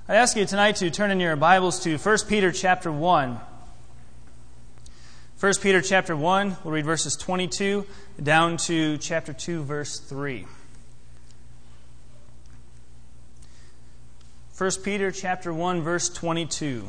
I ask you tonight to turn in your Bibles to 1 Peter chapter 1. 1 Peter chapter 1, we'll read verses 22 down to chapter 2, verse 3. 1 Peter chapter 1, verse 22.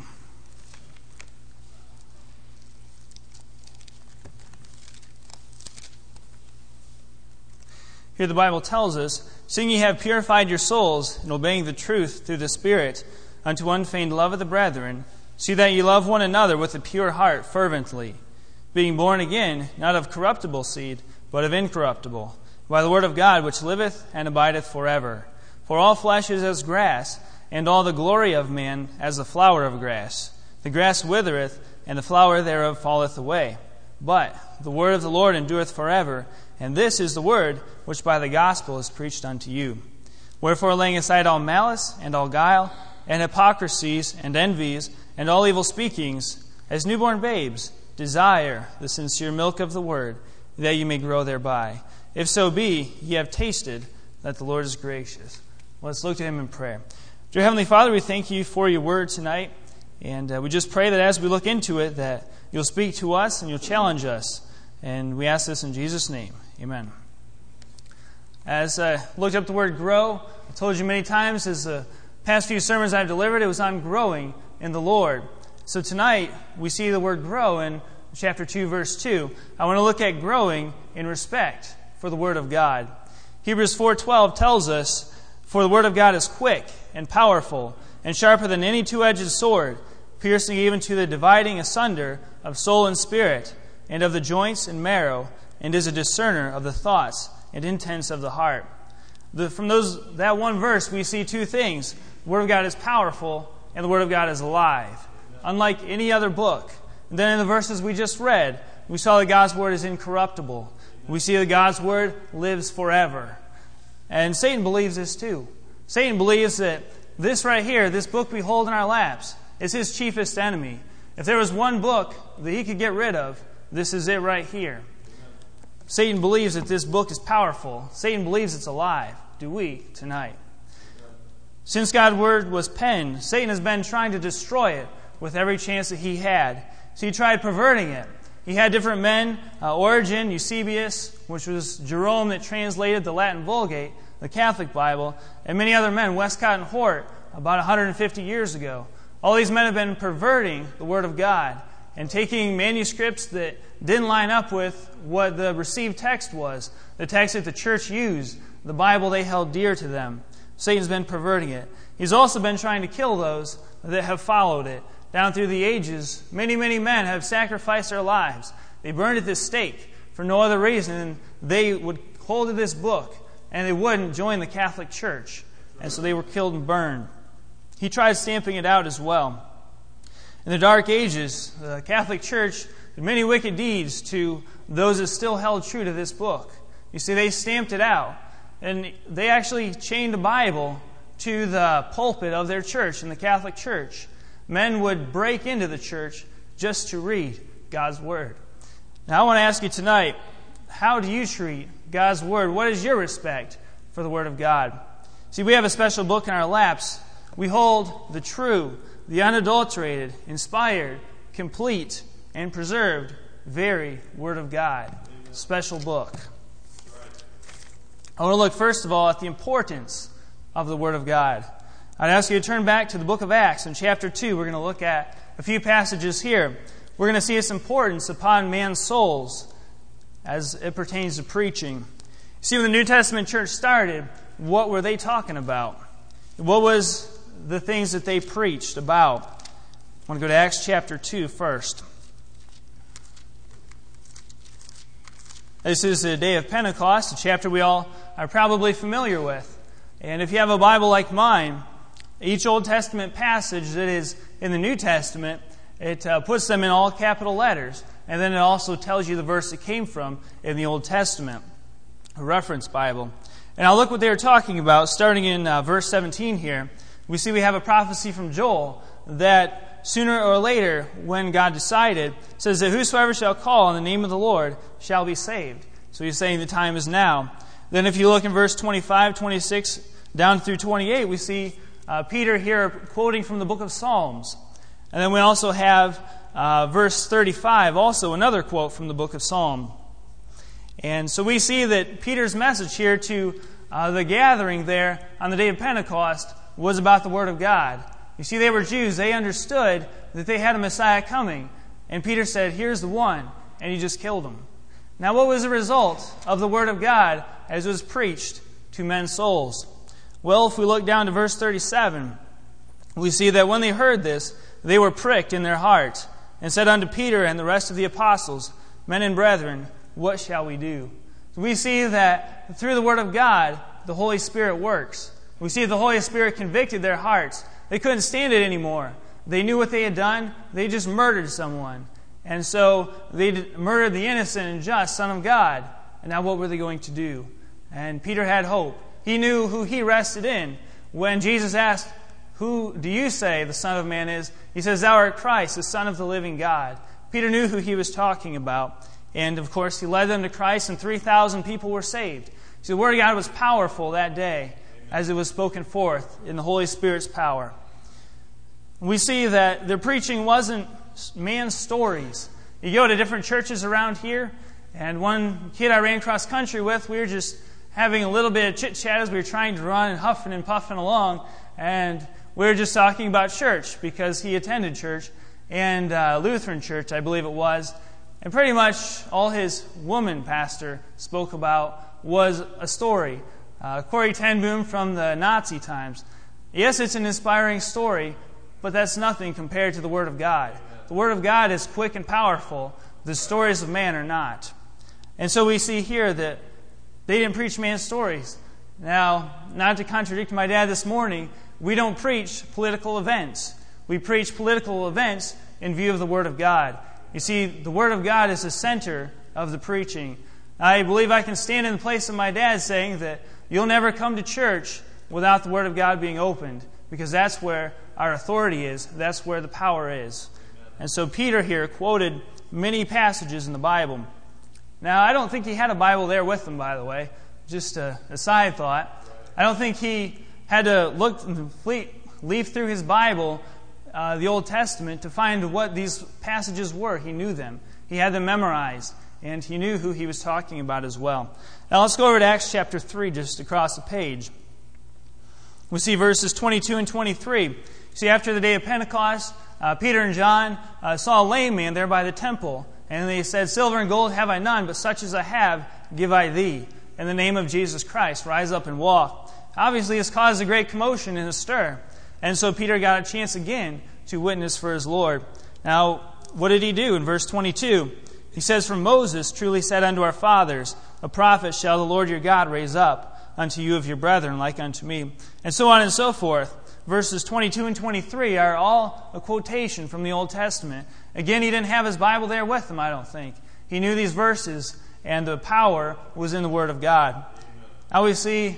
Here the Bible tells us, "Seeing ye have purified your souls in obeying the truth through the Spirit unto unfeigned love of the brethren, see that ye love one another with a pure heart fervently, being born again, not of corruptible seed, but of incorruptible, by the word of God which liveth and abideth forever. For all flesh is as grass, and all the glory of man as the flower of grass. The grass withereth, and the flower thereof falleth away. But the word of the Lord endureth forever, and this is the word which by the gospel is preached unto you. Wherefore, laying aside all malice, and all guile, and hypocrisies, and envies, and all evil speakings, as newborn babes, desire the sincere milk of the word, that ye may grow thereby. If so be, ye have tasted that the Lord is gracious." Let's look to Him in prayer. Dear Heavenly Father, we thank You for Your word tonight, and we just pray that as we look into it, that You'll speak to us and You'll challenge us. And we ask this in Jesus' name. Amen. As I looked up the word grow, I told you many times as the past few sermons I've delivered, it was on growing in the Lord. So tonight, we see the word grow in chapter 2, verse 2. I want to look at growing in respect for the Word of God. Hebrews 4:12 tells us, "For the Word of God is quick and powerful, and sharper than any two-edged sword, piercing even to the dividing asunder of soul and spirit, and of the joints and marrow, and is a discerner of the thoughts and intents of the heart." From that one verse, we see two things. The Word of God is powerful, and the Word of God is alive, unlike any other book. And then in the verses we just read, we saw that God's Word is incorruptible. We see that God's Word lives forever. And Satan believes this too. Satan believes that this right here, this book we hold in our laps, is his chiefest enemy. If there was one book that he could get rid of, this is it right here. Satan believes that this book is powerful. Satan believes it's alive. Do we tonight? Since God's Word was penned, Satan has been trying to destroy it with every chance that he had. So he tried perverting it. He had different men, Origen, Eusebius, which was Jerome that translated the Latin Vulgate, the Catholic Bible, and many other men, Westcott and Hort, about 150 years ago. All these men have been perverting the Word of God and taking manuscripts that didn't line up with what the received text was, the text that the church used, the Bible they held dear to them. Satan's been perverting it. He's also been trying to kill those that have followed it. Down through the ages, many, many men have sacrificed their lives. They burned at the stake for no other reason than they would hold to this book and they wouldn't join the Catholic Church. And so they were killed and burned. He tried stamping it out as well. In the Dark Ages, the Catholic Church did many wicked deeds to those that still held true to this book. You see, they stamped it out. And they actually chained the Bible to the pulpit of their church in the Catholic Church. Men would break into the church just to read God's Word. Now I want to ask you tonight, how do you treat God's Word? What is your respect for the Word of God? See, we have a special book in our laps. We hold the true, the unadulterated, inspired, complete, and preserved very Word of God. Special book. I want to look first of all at the importance of the Word of God. I'd ask you to turn back to the book of Acts in chapter 2. We're going to look at a few passages here. We're going to see its importance upon man's souls as it pertains to preaching. See, when the New Testament church started, what were they talking about? What was the things that they preached about? I want to go to Acts chapter 2 first. This is the day of Pentecost, a chapter we all are probably familiar with. And if you have a Bible like mine, each Old Testament passage that is in the New Testament, it puts them in all capital letters. And then it also tells you the verse it came from in the Old Testament, a reference Bible. And I'll look what they were talking about, starting in verse 17 here. We see we have a prophecy from Joel that sooner or later, when God decided, says that whosoever shall call on the name of the Lord shall be saved. So he's saying the time is now. Then if you look in verse 25, 26, down through 28, we see Peter here quoting from the book of Psalms. And then we also have verse 35, also another quote from the book of Psalm. And so we see that Peter's message here to the gathering there on the day of Pentecost was about the Word of God. You see, they were Jews. They understood that they had a Messiah coming. And Peter said, here's the one. And he just killed him. Now, what was the result of the Word of God as it was preached to men's souls? Well, if we look down to verse 37, we see that when they heard this, they were pricked in their heart and said unto Peter and the rest of the apostles, Men and brethren, what shall we do? So we see that through the Word of God, the Holy Spirit works. We see the Holy Spirit convicted their hearts. They couldn't stand it anymore. They knew what they had done. They just murdered someone. And so they murdered the innocent and just Son of God. And now what were they going to do? And Peter had hope. He knew who he rested in. When Jesus asked, Who do you say the Son of Man is? He says, Thou art Christ, the Son of the living God. Peter knew who he was talking about. And, of course, he led them to Christ, and 3,000 people were saved. See, the Word of God was powerful that day as it was spoken forth in the Holy Spirit's power. We see that their preaching wasn't man's stories. You go to different churches around here, and one kid I ran cross country with, we were just having a little bit of chit-chat as we were trying to run and huffing and puffing along, and we were just talking about church because he attended church, and Lutheran church, I believe it was. And pretty much all his woman pastor spoke about was a story. Corrie ten Boom from the Nazi times. Yes, it's an inspiring story, but that's nothing compared to the Word of God. The Word of God is quick and powerful. The stories of man are not. And so we see here that they didn't preach man's stories. Now, not to contradict my dad this morning, we don't preach political events. We preach political events in view of the Word of God. You see, the Word of God is the center of the preaching. I believe I can stand in the place of my dad saying that you'll never come to church without the Word of God being opened, because that's where our authority is. That's where the power is. And so Peter here quoted many passages in the Bible. Now, I don't think he had a Bible there with him, by the way. Just a side thought. I don't think he had to leaf through his Bible, the Old Testament, to find what these passages were. He knew them. He had them memorized. And he knew who he was talking about as well. Now let's go over to Acts chapter 3, just across the page. We see verses 22 and 23. See, after the day of Pentecost, Peter and John saw a lame man there by the temple. And they said, Silver and gold have I none, but such as I have give I thee. In the name of Jesus Christ, rise up and walk. Obviously, this caused a great commotion and a stir. And so Peter got a chance again to witness for his Lord. Now, what did he do? In verse 22, he says, For Moses truly said unto our fathers, A prophet shall the Lord your God raise up unto you of your brethren like unto me. And so on and so forth. Verses 22 and 23 are all a quotation from the Old Testament. Again, he didn't have his Bible there with him, I don't think. He knew these verses, and the power was in the Word of God. Now we see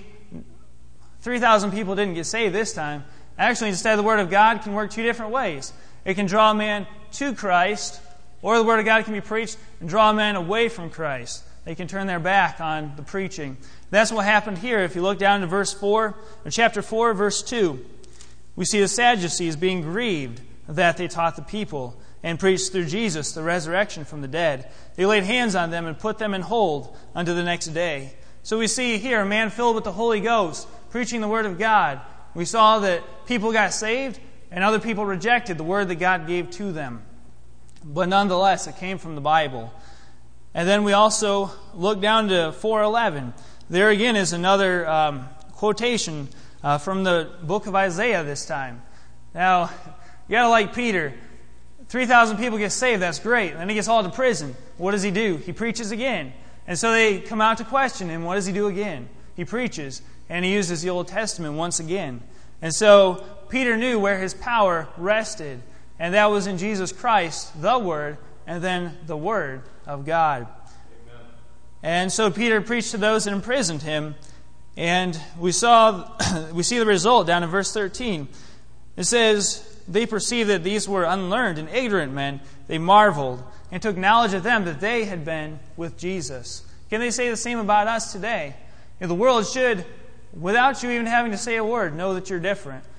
3,000 people didn't get saved this time. Actually, instead, the Word of God can work two different ways. It can draw a man to Christ, or the Word of God can be preached and draw a man away from Christ. They can turn their back on the preaching. That's what happened here. If you look down to verse 4, or chapter 4, verse 2, we see the Sadducees being grieved that they taught the people and preached through Jesus the resurrection from the dead. They laid hands on them and put them in hold unto the next day. So we see here a man filled with the Holy Ghost preaching the Word of God. We saw that people got saved and other people rejected the Word that God gave to them. But nonetheless, it came from the Bible. And then we also look down to 4:11. There again is another quotation from the book of Isaiah this time. Now, you got to like Peter. 3,000 people get saved, that's great. Then he gets hauled to prison. What does he do? He preaches again. And so they come out to question him. What does he do again? He preaches, and he uses the Old Testament once again. And so Peter knew where his power rested, and that was in Jesus Christ, the Word, and then the Word of God. Amen. And so Peter preached to those that imprisoned him, and we see the result down in verse 13. It says, They perceived that these were unlearned and ignorant men. They marveled and took knowledge of them that they had been with Jesus. Can they say the same about us today? The world should, without you even having to say a word, know that you're different.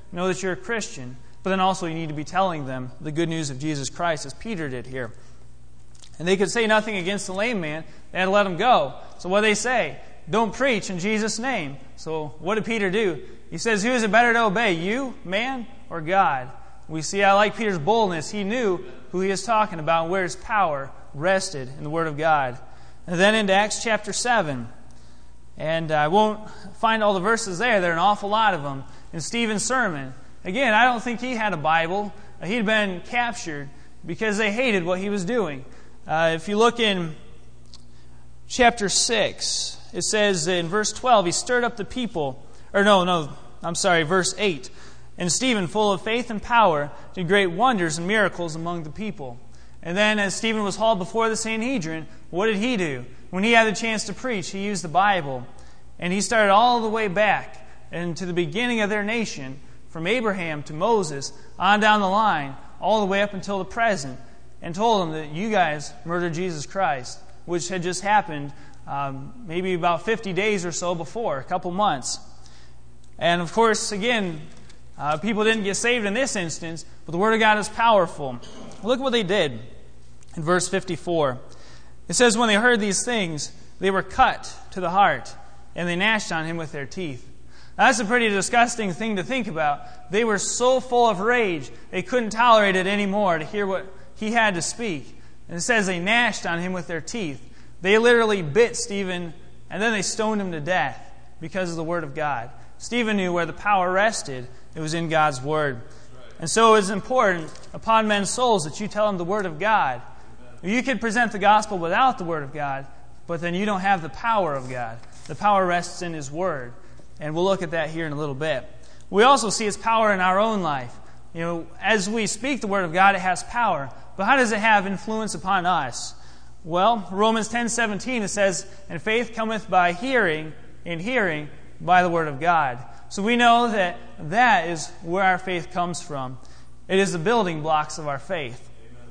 know that you're a Christian. But then also you need to be telling them the good news of Jesus Christ, as Peter did here. And they could say nothing against the lame man. They had to let him go. So what do they say? Don't preach in Jesus' name. So what did Peter do? He says, who is it better to obey, you, man, or God? We see, I like Peter's boldness. He knew who he was talking about and where his power rested in the Word of God. And then into Acts chapter 7. And I won't find all the verses there. There are an awful lot of them. In Stephen's sermon. Again, I don't think he had a Bible. He'd been captured because they hated what he was doing. If you look in chapter 6, it says in verse 12, he stirred up the people. Verse 8. And Stephen, full of faith and power, did great wonders and miracles among the people. And then as Stephen was hauled before the Sanhedrin, what did he do? When he had the chance to preach, he used the Bible. And he started all the way back and to the beginning of their nation, from Abraham to Moses, on down the line, all the way up until the present, and told them that you guys murdered Jesus Christ, which had just happened maybe about 50 days or so before, a couple months. And of course, again, people didn't get saved in this instance, but the Word of God is powerful. Look what they did in verse 54. It says, when they heard these things, they were cut to the heart, and they gnashed on him with their teeth. Now, that's a pretty disgusting thing to think about. They were so full of rage, they couldn't tolerate it anymore to hear what he had to speak. And it says they gnashed on him with their teeth. They literally bit Stephen, and then they stoned him to death because of the Word of God. Stephen knew where the power rested. It was in God's Word. And so it is important upon men's souls that you tell them the Word of God. You could present the gospel without the Word of God, but then you don't have the power of God. The power rests in His Word. And we'll look at that here in a little bit. We also see its power in our own life. You know, as we speak the Word of God, it has power. But how does it have influence upon us? Well, Romans 10:17, it says, and faith cometh by hearing, and hearing by the Word of God. So we know that that is where our faith comes from. It is the building blocks of our faith.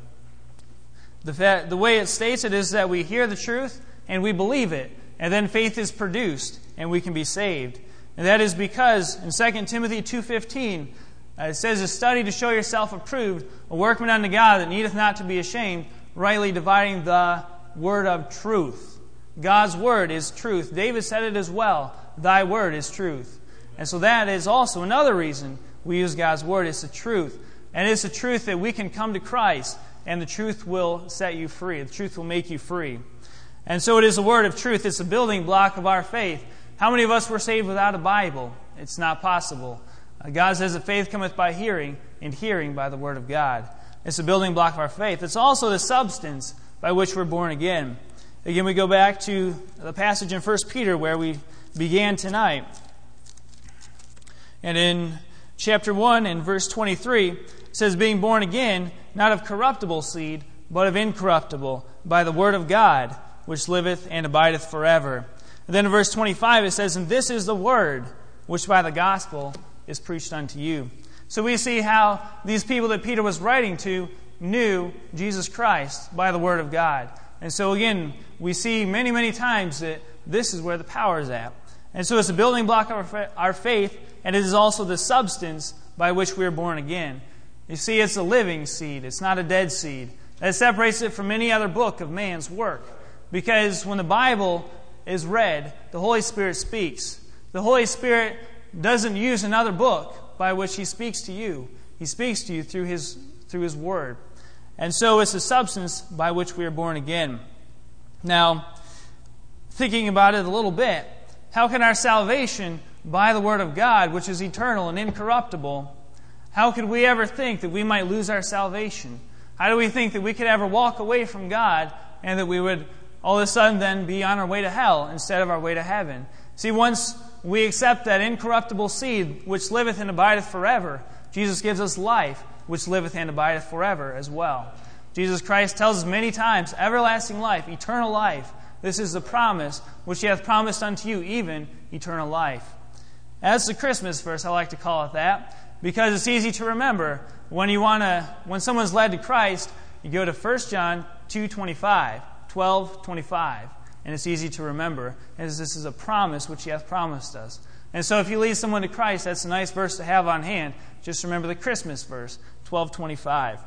The way it states it is that we hear the truth and we believe it, and then faith is produced and we can be saved. And that is because in 2 Timothy 2:15, it says, to study to show yourself approved, a workman unto God that needeth not to be ashamed, rightly dividing the word of truth. God's word is truth. David said it as well. Thy word is truth. And so that is also another reason we use God's word. It's the truth. And it's the truth that we can come to Christ, and the truth will set you free. The truth will make you free. And so it is the word of truth. It's the building block of our faith. How many of us were saved without a Bible? It's not possible. God says that faith cometh by hearing, and hearing by the word of God. It's the building block of our faith. It's also the substance by which we're born again. Again, we go back to the passage in 1 Peter where we began tonight. And in chapter 1 and verse 23, it says, being born again, not of corruptible seed, but of incorruptible, by the word of God, which liveth and abideth forever. And then in verse 25 it says, and this is the word which by the gospel is preached unto you. So we see how these people that Peter was writing to knew Jesus Christ by the word of God. And so again, we see many, many times that this is where the power is at. And so it's a building block of our faith, and it is also the substance by which we are born again. You see, it's a living seed. It's not a dead seed. That separates it from any other book of man's work. Because when the Bible is read, the Holy Spirit speaks. The Holy Spirit doesn't use another book by which He speaks to you. He speaks to you through His Word. And so it's the substance by which we are born again. Now, thinking about it a little bit, how can our salvation by the Word of God, which is eternal and incorruptible, how could we ever think that we might lose our salvation? How do we think that we could ever walk away from God and that we would all of a sudden then be on our way to hell instead of our way to heaven? See, once we accept that incorruptible seed which liveth and abideth forever, Jesus gives us life which liveth and abideth forever as well. Jesus Christ tells us many times, everlasting life, eternal life. This is the promise which He hath promised unto you, even eternal life. That's the Christmas verse, I like to call it that, because it's easy to remember. When someone's led to Christ, you go to 1 John 2:25, 12:25, and it's easy to remember, as this is a promise which He hath promised us. And so if you lead someone to Christ, that's a nice verse to have on hand. Just remember the Christmas verse, 12:25.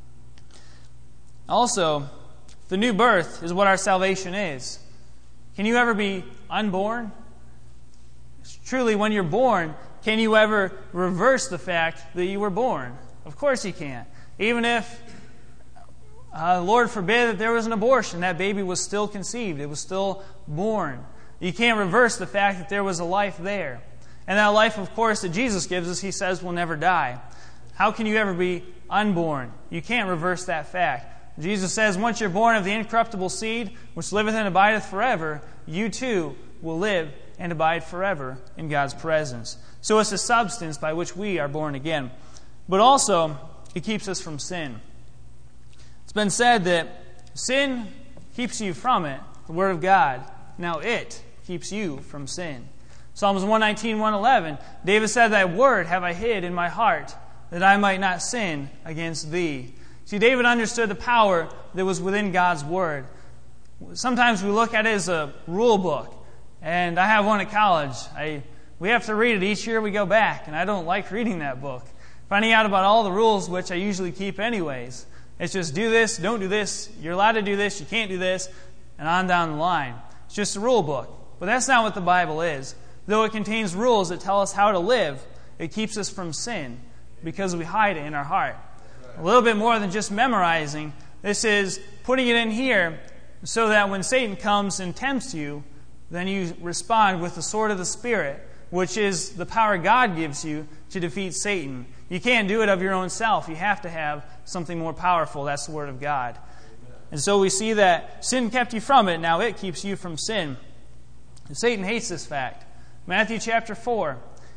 Also, the new birth is what our salvation is. Can you ever be unborn? Truly, when you're born, can you ever reverse the fact that you were born? Of course you can't. Even if, Lord forbid, that there was an abortion, that baby was still conceived. It was still born. You can't reverse the fact that there was a life there. And that life, of course, that Jesus gives us, He says, will never die. How can you ever be unborn? You can't reverse that fact. Jesus says, once you're born of the incorruptible seed, which liveth and abideth forever, you too will live and abide forever in God's presence. So it's the substance by which we are born again. But also, it keeps us from sin. It's been said that sin keeps you from it, the Word of God. Now it keeps you from sin. Psalms 119, 111, David said, Thy word have I hid in my heart, that I might not sin against Thee. See, David understood the power that was within God's Word. Sometimes we look at it as a rule book. And I have one at college. We have to read it each year we go back, and I don't like reading that book. Finding out about all the rules, which I usually keep anyways. It's just do this, don't do this, you're allowed to do this, you can't do this, and on down the line. It's just a rule book. But that's not what the Bible is. Though it contains rules that tell us how to live, it keeps us from sin because we hide it in our heart. A little bit more than just memorizing. This is putting it in here so that when Satan comes and tempts you, then you respond with the sword of the Spirit, which is the power God gives you to defeat Satan. You can't do it of your own self. You have to have something more powerful. That's the Word of God. And so we see that sin kept you from it. Now it keeps you from sin. And Satan hates this fact. Matthew chapter 4.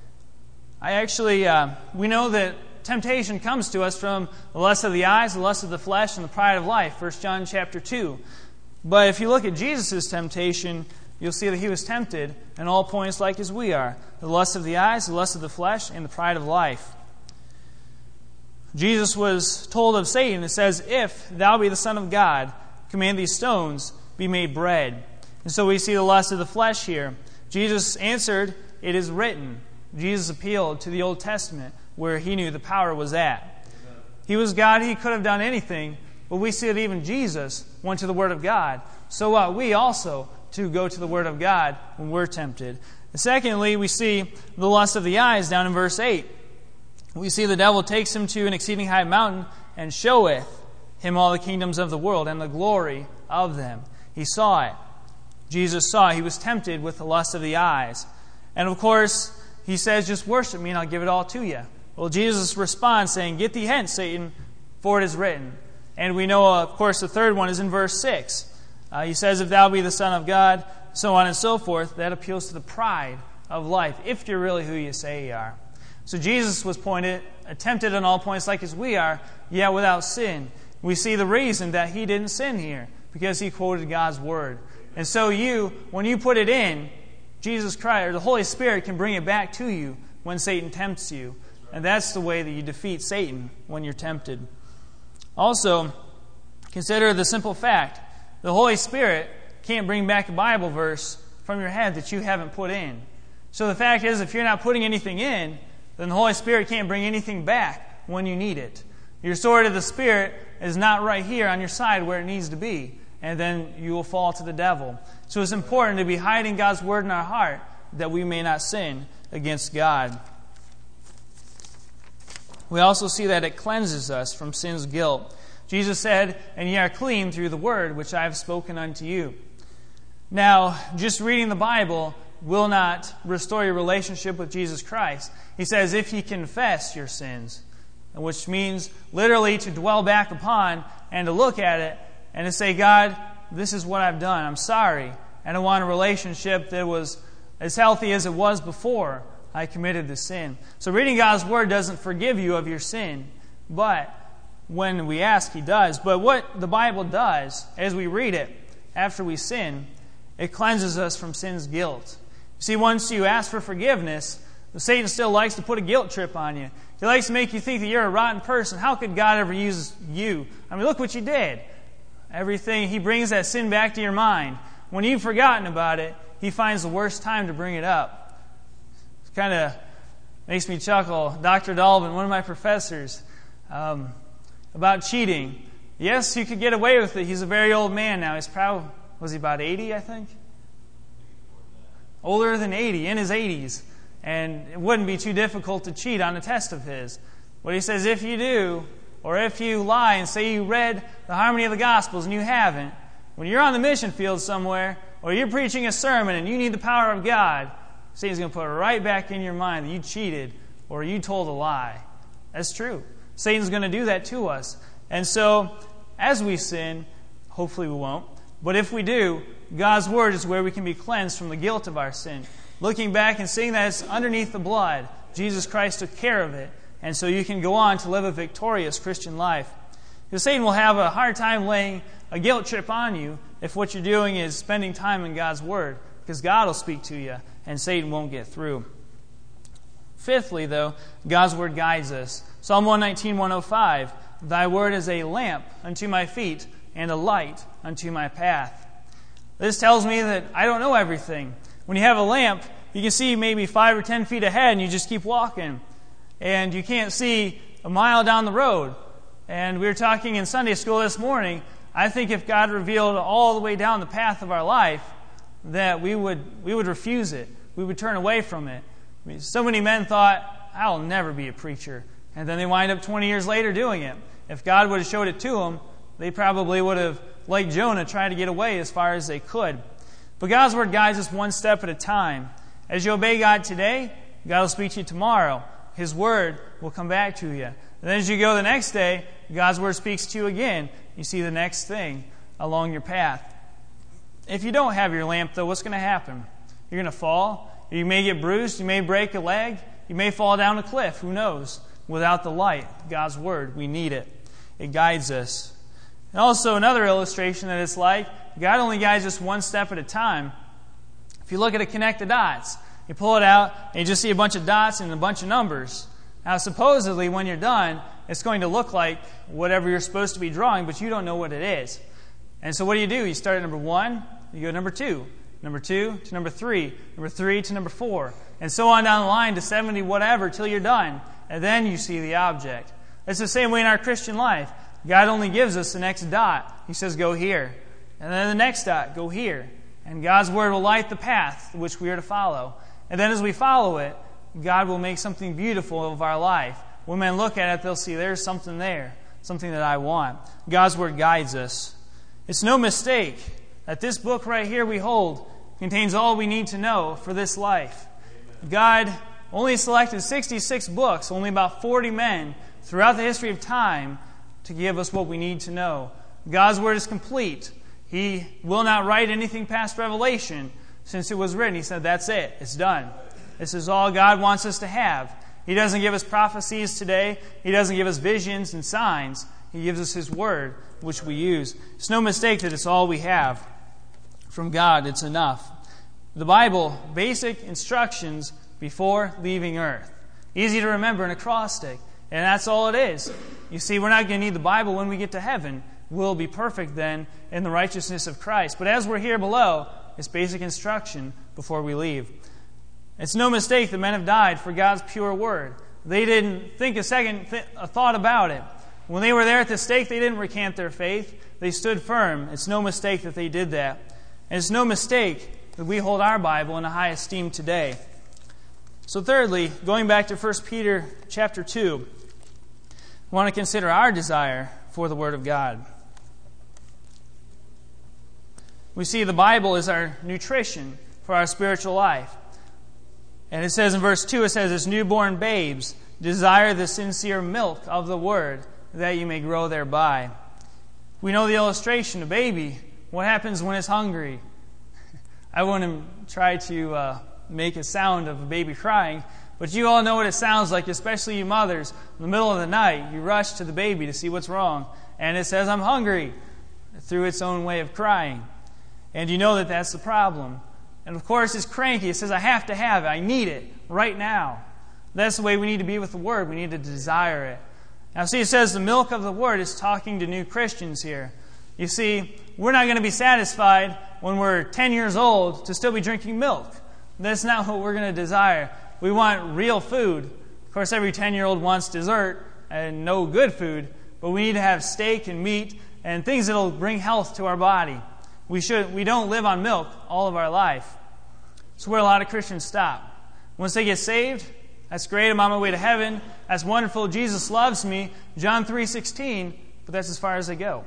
We know that temptation comes to us from the lust of the eyes, the lust of the flesh, and the pride of life. 1 John chapter 2. But if you look at Jesus' temptation, you'll see that He was tempted in all points like as we are. The lust of the eyes, the lust of the flesh, and the pride of life. Jesus was told of Satan, it says, If thou be the Son of God, command these stones be made bread. And so we see the lust of the flesh here. Jesus answered, It is written. Jesus appealed to the Old Testament where He knew the power was at. Amen. He was God. He could have done anything. But we see that even Jesus went to the Word of God. So ought we also to go to the Word of God when we're tempted. And secondly, we see the lust of the eyes down in verse 8. We see the devil takes him to an exceeding high mountain and showeth him all the kingdoms of the world and the glory of them. He saw it. Jesus saw it. He was tempted with the lust of the eyes. And of course, He says, just worship me and I'll give it all to you. Well, Jesus responds saying, Get thee hence, Satan, for it is written. And we know, of course, the third one is in verse 6. He says, If thou be the Son of God, so on and so forth. That appeals to the pride of life, if you're really who you say you are. So Jesus was tempted in all points like as we are, yet without sin. We see the reason that He didn't sin here, because He quoted God's Word. And so when you put it in, Jesus Christ, or the Holy Spirit can bring it back to you when Satan tempts you. And that's the way that you defeat Satan when you're tempted. Also, consider the simple fact, the Holy Spirit can't bring back a Bible verse from your head that you haven't put in. So the fact is, if you're not putting anything in, then the Holy Spirit can't bring anything back when you need it. Your sword of the Spirit is not right here on your side where it needs to be, and then you will fall to the devil. So it's important to be hiding God's Word in our heart that we may not sin against God. We also see that it cleanses us from sin's guilt. Jesus said, And ye are clean through the word which I have spoken unto you. Now, just reading the Bible will not restore your relationship with Jesus Christ. He says, if ye confess your sins, which means literally to dwell back upon and to look at it and to say, God, this is what I've done. I'm sorry. And I want a relationship that was as healthy as it was before I committed the sin. So reading God's Word doesn't forgive you of your sin, but when we ask, He does. But what the Bible does, as we read it, after we sin, it cleanses us from sin's guilt. See, once you ask for forgiveness, Satan still likes to put a guilt trip on you. He likes to make you think that you're a rotten person. How could God ever use you? I mean, look what you did. Everything, he brings that sin back to your mind. When you've forgotten about it, he finds the worst time to bring it up. kind of makes me chuckle. Dr. Dalvin, one of my professors, about cheating. Yes, you could get away with it. He's a very old man now. He's probably, was he about 80, I think? Older than 80, in his 80s. And it wouldn't be too difficult to cheat on a test of his. But he says if you do, or if you lie and say you read the Harmony of the Gospels and you haven't, when you're on the mission field somewhere, or you're preaching a sermon and you need the power of God, Satan's going to put it right back in your mind that you cheated or you told a lie. That's true. Satan's going to do that to us. And so, as we sin, hopefully we won't, but if we do, God's Word is where we can be cleansed from the guilt of our sin. Looking back and seeing that it's underneath the blood, Jesus Christ took care of it, and so you can go on to live a victorious Christian life. Because Satan will have a hard time laying a guilt trip on you if what you're doing is spending time in God's Word, because God will speak to you, and Satan won't get through. Fifthly, though, God's Word guides us. Psalm 119, 105, Thy Word is a lamp unto my feet and a light unto my path. This tells me that I don't know everything. When you have a lamp, you can see maybe 5 or 10 feet ahead, and you just keep walking. And you can't see a mile down the road. And we were talking in Sunday school this morning, I think if God revealed all the way down the path of our life, that we would refuse it. We would turn away from it. I mean, so many men thought, I'll never be a preacher. And then they wind up 20 years later doing it. If God would have showed it to them, they probably would have, like Jonah, tried to get away as far as they could. But God's Word guides us one step at a time. As you obey God today, God will speak to you tomorrow. His Word will come back to you. And then as you go the next day, God's Word speaks to you again. You see the next thing along your path. If you don't have your lamp, though, what's going to happen? You're going to fall. You may get bruised. You may break a leg. You may fall down a cliff. Who knows? Without the light, God's Word, we need it. It guides us. And also another illustration that it's like, God only guides us one step at a time. If you look at a connect the dots, you pull it out, and you just see a bunch of dots and a bunch of numbers. Now, supposedly, when you're done, it's going to look like whatever you're supposed to be drawing, but you don't know what it is. And so what do? You start at number 1, you go to number 2 to number 3 to number 4, and so on down the line to 70 whatever till you're done. And then you see the object. It's the same way in our Christian life. God only gives us the next dot. He says, go here. And then the next dot, go here. And God's Word will light the path which we are to follow. And then as we follow it, God will make something beautiful of our life. When men look at it, they'll see there's something there, something that I want. God's Word guides us. It's no mistake that this book right here we hold contains all we need to know for this life. God only selected 66 books, only about 40 men throughout the history of time to give us what we need to know. God's Word is complete. He will not write anything past Revelation. Since it was written, He said, that's it. It's done. This is all God wants us to have. He doesn't give us prophecies today. He doesn't give us visions and signs. He gives us His Word, which we use. It's no mistake that it's all we have. From God, it's enough. The Bible, basic instructions before leaving earth. Easy to remember, an acrostic. And that's all it is. You see, we're not going to need the Bible when we get to heaven. We'll be perfect then in the righteousness of Christ. But as we're here below, it's basic instruction before we leave. It's no mistake that men have died for God's pure Word. They didn't think a thought about it. When they were there at the stake, they didn't recant their faith. They stood firm. It's no mistake that they did that. And it's no mistake that we hold our Bible in a high esteem today. So thirdly, going back to 1 Peter chapter 2, I want to consider our desire for the Word of God. We see the Bible is our nutrition for our spiritual life. And it says in verse 2, it says, as newborn babes, desire the sincere milk of the Word, that you may grow thereby. We know the illustration, a baby, what happens when it's hungry? I wouldn't try to make a sound of a baby crying, but you all know what it sounds like, especially you mothers. In the middle of the night, you rush to the baby to see what's wrong, and it says, I'm hungry, through its own way of crying. And you know that that's the problem. And of course, it's cranky. It says, I have to have it. I need it right now. That's the way we need to be with the Word. We need to desire it. Now, see, it says the milk of the Word is talking to new Christians here. You see, we're not going to be satisfied when we're 10 years old to still be drinking milk. That's not what we're going to desire. We want real food. Of course, every 10-year-old wants dessert and no good food, but we need to have steak and meat and things that will bring health to our body. We don't live on milk all of our life. That's where a lot of Christians stop. Once they get saved, that's great, I'm on my way to heaven. That's wonderful, Jesus loves me, John 3:16, but that's as far as they go.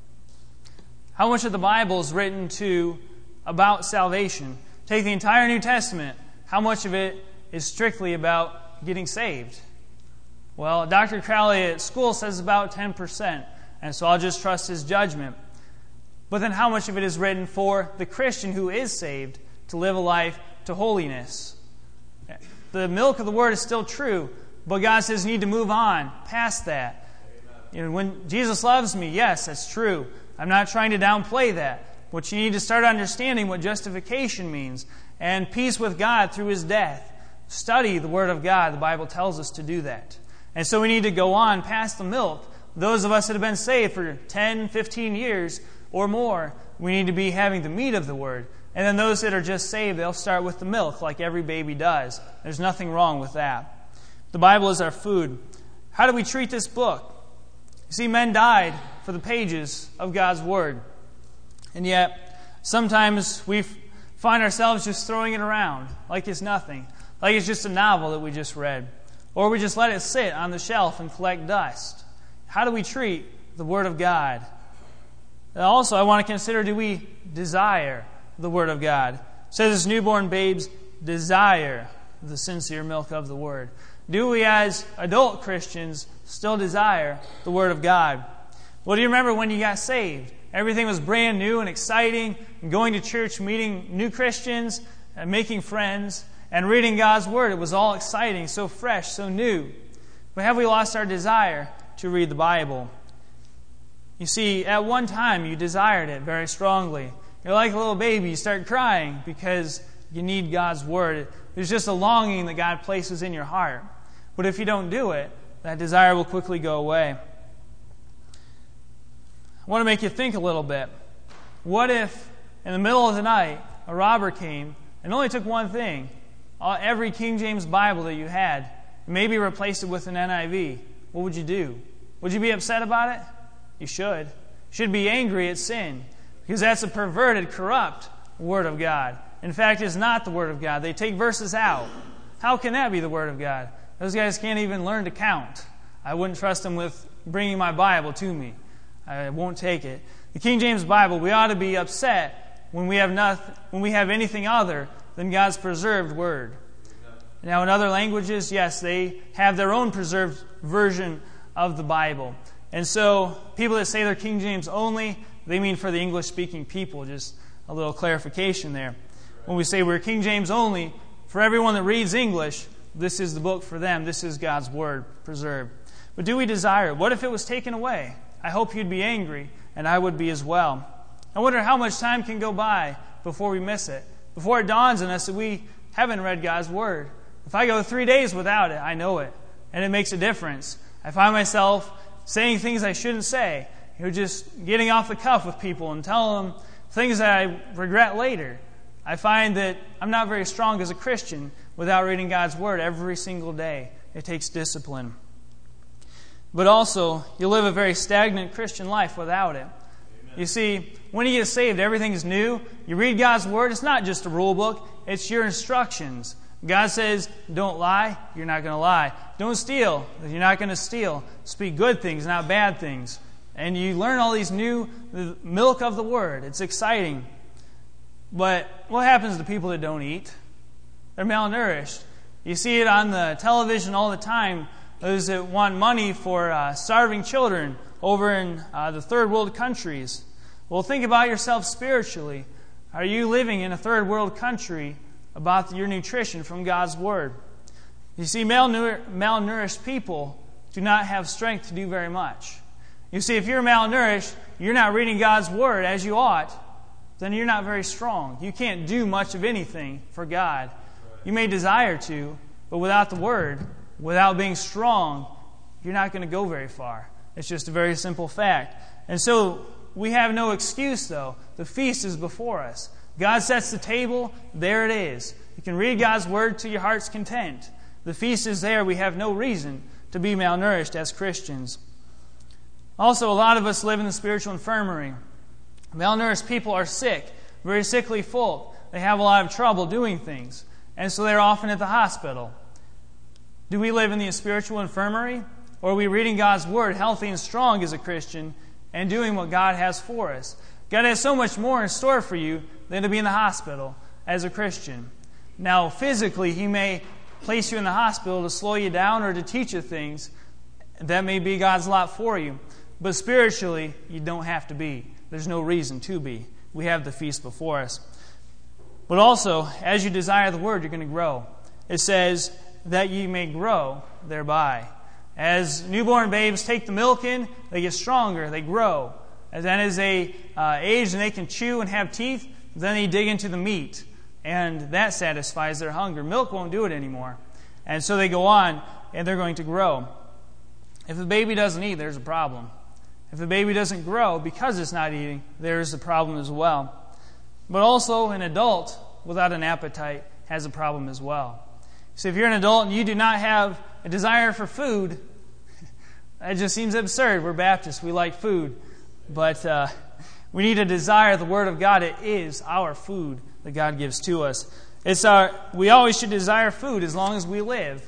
How much of the Bible is written about salvation? Take the entire New Testament. How much of it is strictly about getting saved? Well, Dr. Crowley at school says about 10%, and so I'll just trust his judgment. But then how much of it is written for the Christian who is saved to live a life to holiness? The milk of the Word is still true, but God says you need to move on past that. When Jesus loves me, yes, that's true. I'm not trying to downplay that. But you need to start understanding what justification means and peace with God through His death. Study the Word of God. The Bible tells us to do that. And so we need to go on past the milk. Those of us that have been saved for 10, 15 years or more, we need to be having the meat of the Word. And then those that are just saved, they'll start with the milk like every baby does. There's nothing wrong with that. The Bible is our food. How do we treat this book? You see, men died for the pages of God's Word. And yet, sometimes we find ourselves just throwing it around like it's nothing. Like it's just a novel that we just read. Or we just let it sit on the shelf and collect dust. How do we treat the Word of God? And also, I want to consider, do we desire the Word of God? It says as newborn babes desire the sincere milk of the Word. Do we as adult Christians still desire the Word of God? Well, do you remember when you got saved? Everything was brand new and exciting, and going to church, meeting new Christians, and making friends, and reading God's Word. It was all exciting, so fresh, so new. But have we lost our desire to read the Bible? You see, at one time you desired it very strongly. You're like a little baby. You start crying because you need God's Word. There's just a longing that God places in your heart. But if you don't do it, that desire will quickly go away. I want to make you think a little bit. What if, in the middle of the night, a robber came and only took one thing, every King James Bible that you had, and maybe replaced it with an NIV? What would you do? Would you be upset about it? You should. You should be angry at sin, because that's a perverted, corrupt Word of God. In fact, it's not the Word of God. They take verses out. How can that be the Word of God? Those guys can't even learn to count. I wouldn't trust them with bringing my Bible to me. I won't take it. The King James Bible, we ought to be upset when we have anything other than God's preserved Word. Now, in other languages, yes, they have their own preserved version of the Bible. And so, people that say they're King James only, they mean for the English-speaking people. Just a little clarification there. When we say we're King James only, for everyone that reads English, this is the book for them. This is God's Word preserved. But do we desire it? What if it was taken away? I hope you'd be angry, and I would be as well. I wonder how much time can go by before we miss it, before it dawns on us that we haven't read God's Word. If I go 3 days without it, I know it, and it makes a difference. I find myself saying things I shouldn't say, just getting off the cuff with people and telling them things that I regret later. I find that I'm not very strong as a Christian without reading God's Word every single day. It takes discipline. But also, you live a very stagnant Christian life without it. Amen. You see, when you get saved, everything is new. You read God's Word, it's not just a rule book, it's your instructions. God says, don't lie, you're not going to lie. Don't steal, you're not going to steal. Speak good things, not bad things. And you learn all these new milk of the Word. It's exciting. But what happens to people that don't eat? They're malnourished. You see it on the television all the time. Those that want money for starving children over in the third world countries. Well, think about yourself spiritually. Are you living in a third world country about your nutrition from God's Word? You see, malnourished people do not have strength to do very much. You see, if you're malnourished, you're not reading God's Word as you ought, then you're not very strong. You can't do much of anything for God. You may desire to, but without the Word, without being strong, you're not going to go very far. It's just a very simple fact. And so we have no excuse, though. The feast is before us. God sets the table, there it is. You can read God's Word to your heart's content. The feast is there. We have no reason to be malnourished as Christians. Also, a lot of us live in the spiritual infirmary. Malnourished people are sick, very sickly folk. They have a lot of trouble doing things, and so they're often at the hospital. Do we live in the spiritual infirmary? Or are we reading God's Word, healthy and strong as a Christian, and doing what God has for us? God has so much more in store for you than to be in the hospital as a Christian. Now, physically, He may place you in the hospital to slow you down or to teach you things. That may be God's lot for you. But spiritually, you don't have to be. There's no reason to be. We have the feast before us. But also, as you desire the Word, you're going to grow. It says that ye may grow thereby. As newborn babes take the milk in, they get stronger, they grow. And then as they age and they can chew and have teeth, then they dig into the meat. And that satisfies their hunger. Milk won't do it anymore. And so they go on, and they're going to grow. If the baby doesn't eat, there's a problem. If the baby doesn't grow because it's not eating, there's a problem as well. But also, an adult without an appetite has a problem as well. So if you're an adult and you do not have a desire for food, that just seems absurd. We're Baptists. We like food. But we need to desire the Word of God. It is our food that God gives to us. We always should desire food as long as we live.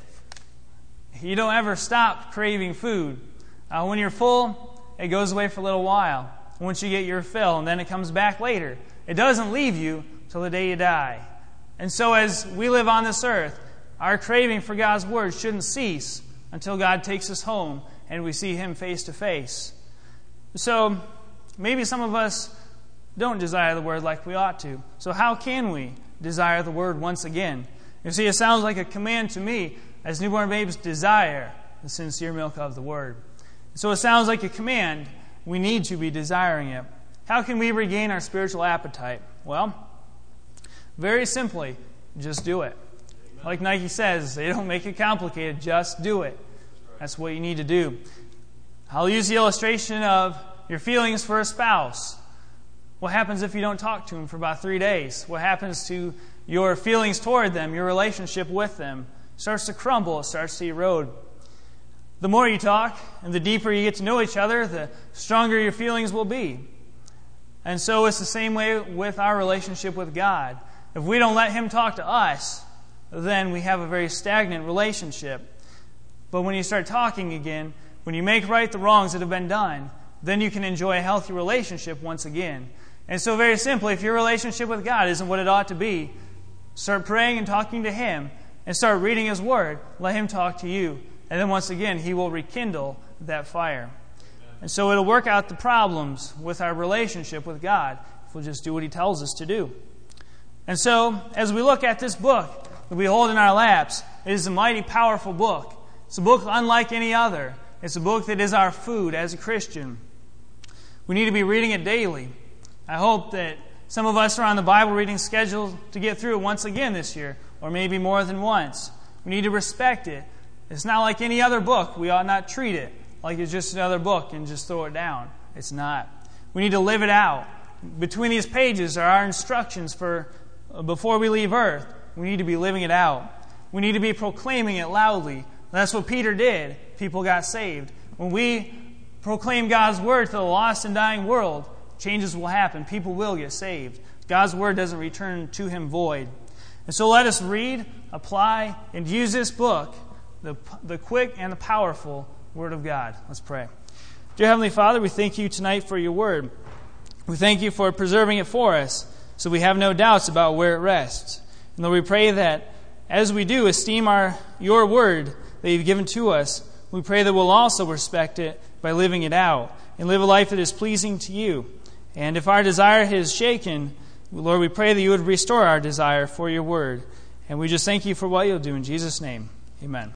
You don't ever stop craving food. When you're full, it goes away for a little while. Once you get your fill, and then it comes back later. It doesn't leave you till the day you die. And so as we live on this earth, our craving for God's Word shouldn't cease until God takes us home and we see Him face to face. So maybe some of us don't desire the Word like we ought to. So how can we desire the Word once again? You see, it sounds like a command to me as newborn babes desire the sincere milk of the Word. So it sounds like a command. We need to be desiring it. How can we regain our spiritual appetite? Well, very simply, just do it. Like Nike says, they don't make it complicated, just do it. That's what you need to do. I'll use the illustration of your feelings for a spouse. What happens if you don't talk to them for about 3 days? What happens to your feelings toward them, your relationship with them? It starts to crumble, it starts to erode. The more you talk and the deeper you get to know each other, the stronger your feelings will be. And so it's the same way with our relationship with God. If we don't let Him talk to us, then we have a very stagnant relationship. But when you start talking again, when you make right the wrongs that have been done, then you can enjoy a healthy relationship once again. And so very simply, if your relationship with God isn't what it ought to be, start praying and talking to Him and start reading His Word. Let Him talk to you. And then once again, He will rekindle that fire. And so it'll work out the problems with our relationship with God if we'll just do what He tells us to do. And so, as we look at this book that we hold in our laps, it is a mighty powerful book. It's a book unlike any other. It's a book that is our food as a Christian. We need to be reading it daily. I hope that some of us are on the Bible reading schedule to get through it once again this year, or maybe more than once. We need to respect it. It's not like any other book. We ought not treat it like it's just another book and just throw it down. It's not. We need to live it out. Between these pages are our instructions for before we leave earth. We need to be living it out. We need to be proclaiming it loudly. That's what Peter did. People got saved. When we proclaim God's Word to the lost and dying world, changes will happen. People will get saved. God's Word doesn't return to Him void. And so let us read, apply, and use this book, the quick and the powerful Word of God. Let's pray. Dear Heavenly Father, we thank You tonight for Your Word. We thank You for preserving it for us so we have no doubts about where it rests. And Lord, we pray that as we do esteem Your Word that You've given to us, we pray that we'll also respect it by living it out and live a life that is pleasing to You. And if our desire is shaken, Lord, we pray that You would restore our desire for Your Word. And we just thank You for what You'll do. In Jesus' name, amen.